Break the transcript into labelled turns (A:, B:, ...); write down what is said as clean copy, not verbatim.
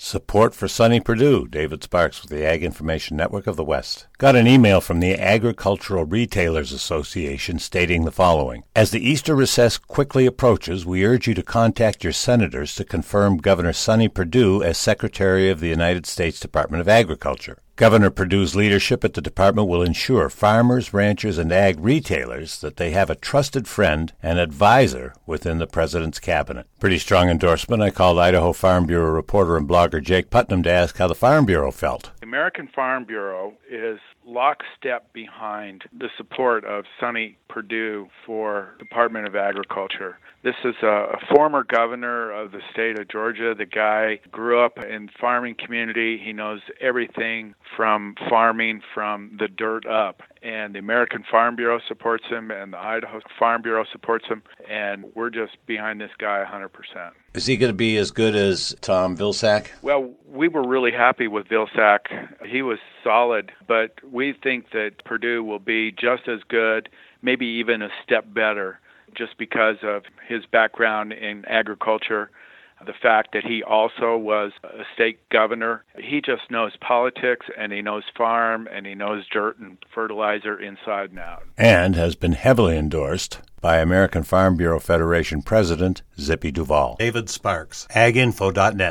A: Support for Sonny Perdue. David Sparks with the Ag Information Network of the West. Got an email from the Agricultural Retailers Association stating the following. As the Easter recess quickly approaches, we urge you to contact your senators to confirm Governor Sonny Perdue as Secretary of the United States Department of Agriculture. Governor Perdue's leadership at the department will ensure farmers, ranchers, and ag retailers that they have a trusted friend and advisor within the president's cabinet. Pretty strong endorsement. I called Idaho Farm Bureau reporter and blogger Jake Putnam to ask how the Farm Bureau felt.
B: The American Farm Bureau is lockstep behind the support of Sonny Perdue for Department of Agriculture. This is a former governor of the state of Georgia. The guy grew up in farming community. He knows everything from farming from the dirt up. And the American Farm Bureau supports him, and the Idaho Farm Bureau supports him, and we're just behind this guy 100%.
A: Is he going to be as good as Tom Vilsack?
B: Well, we were really happy with Vilsack. He was solid, but we think that Perdue will be just as good, maybe even a step better, just because of his background in agriculture, the fact that he also was a state governor. He just knows politics, and he knows farm, and he knows dirt and fertilizer inside and out.
A: And has been heavily endorsed by American Farm Bureau Federation President Zippy Duvall. David Sparks, aginfo.net.